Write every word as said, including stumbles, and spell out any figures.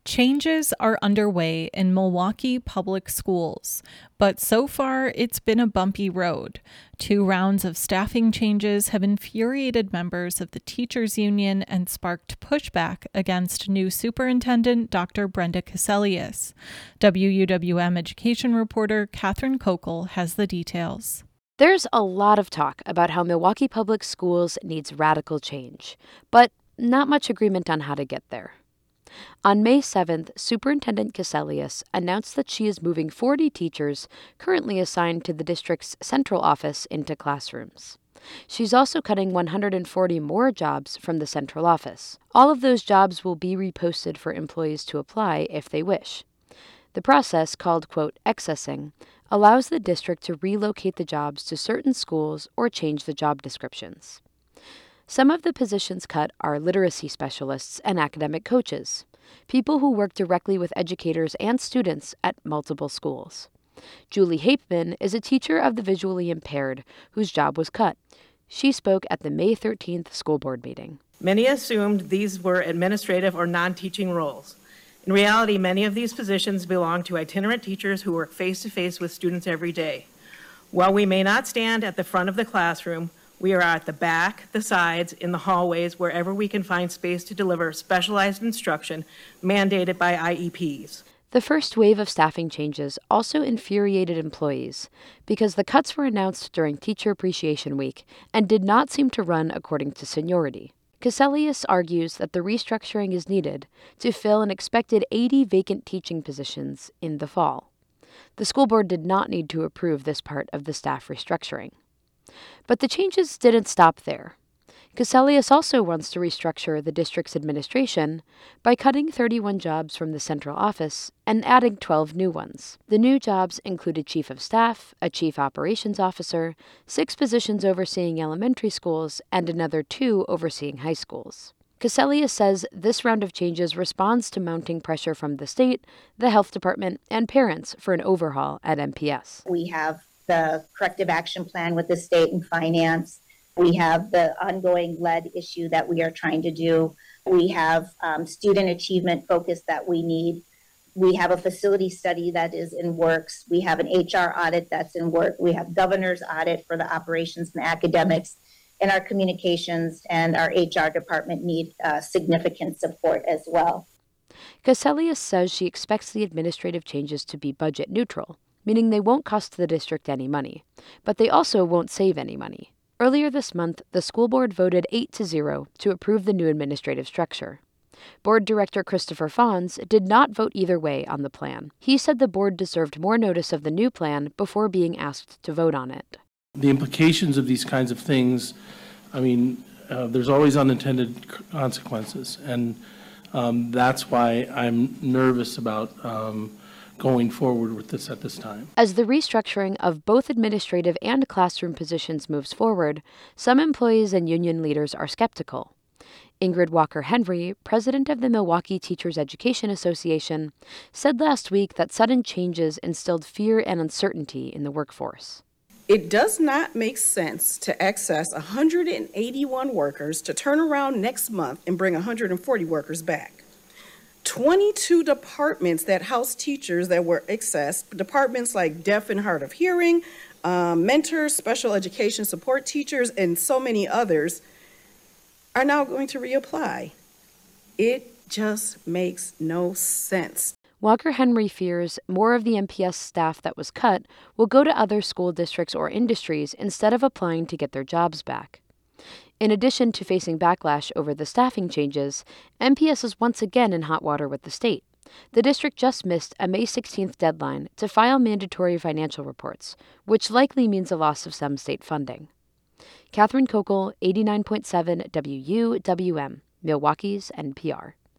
Changes are underway in Milwaukee Public Schools, but so far it's been a bumpy road. Two rounds of staffing changes have infuriated members of the teachers union and sparked pushback against new superintendent Doctor Brenda Cassellius. W U W M education reporter Catherine Kokel has the details. There's a lot of talk about how Milwaukee Public Schools needs radical change, but not much agreement on how to get there. On May seventh, Superintendent Cassellius announced that she is moving forty teachers currently assigned to the district's central office into classrooms. She's also cutting one hundred forty more jobs from the central office. All of those jobs will be reposted for employees to apply if they wish. The process, called, quote, accessing, allows the district to relocate the jobs to certain schools or change the job descriptions. Some of the positions cut are literacy specialists and academic coaches, people who work directly with educators and students at multiple schools. Julie Hapeman is a teacher of the visually impaired whose job was cut. She spoke at the May thirteenth school board meeting. Many assumed these were administrative or non-teaching roles. In reality, many of these positions belong to itinerant teachers who work face-to-face with students every day. While we may not stand at the front of the classroom, we are at the back, the sides, in the hallways, wherever we can find space to deliver specialized instruction mandated by I E Ps. The first wave of staffing changes also infuriated employees because the cuts were announced during Teacher Appreciation Week and did not seem to run according to seniority. Cassellius argues that the restructuring is needed to fill an expected eighty vacant teaching positions in the fall. The school board did not need to approve this part of the staff restructuring. But the changes didn't stop there. Cassellius also wants to restructure the district's administration by cutting thirty-one jobs from the central office and adding twelve new ones. The new jobs included chief of staff, a chief operations officer, six positions overseeing elementary schools, and another two overseeing high schools. Cassellius says this round of changes responds to mounting pressure from the state, the health department, and parents for an overhaul at M P S. We have the corrective action plan with the state and finance. We have the ongoing lead issue that we are trying to do. We have um, student achievement focus that we need. We have a facility study that is in works. We have an H R audit that's in work. We have governor's audit for the operations and academics. And our communications and our H R department need uh, significant support as well. Cassellius says she expects the administrative changes to be budget neutral, meaning they won't cost the district any money, but they also won't save any money. Earlier this month, the school board voted eight to zero to approve the new administrative structure. Board Director Christopher Fons did not vote either way on the plan. He said the board deserved more notice of the new plan before being asked to vote on it. The implications of these kinds of things, I mean, uh, there's always unintended consequences, and um, that's why I'm nervous about um, going forward with this at this time. As the restructuring of both administrative and classroom positions moves forward, some employees and union leaders are skeptical. Ingrid Walker-Henry, president of the Milwaukee Teachers Education Association, said last week that sudden changes instilled fear and uncertainty in the workforce. It does not make sense to access one hundred eighty-one workers to turn around next month and bring one hundred forty workers back. twenty-two departments that house teachers that were accessed, departments like deaf and hard of hearing, um, mentors, special education support teachers, and so many others, are now going to reapply. It just makes no sense. Walker-Henry fears more of the M P S staff that was cut will go to other school districts or industries instead of applying to get their jobs back. In addition to facing backlash over the staffing changes, M P S is once again in hot water with the state. The district just missed a May sixteenth deadline to file mandatory financial reports, which likely means a loss of some state funding. Catherine Kokel, eighty-nine point seven W U W M, Milwaukee's N P R.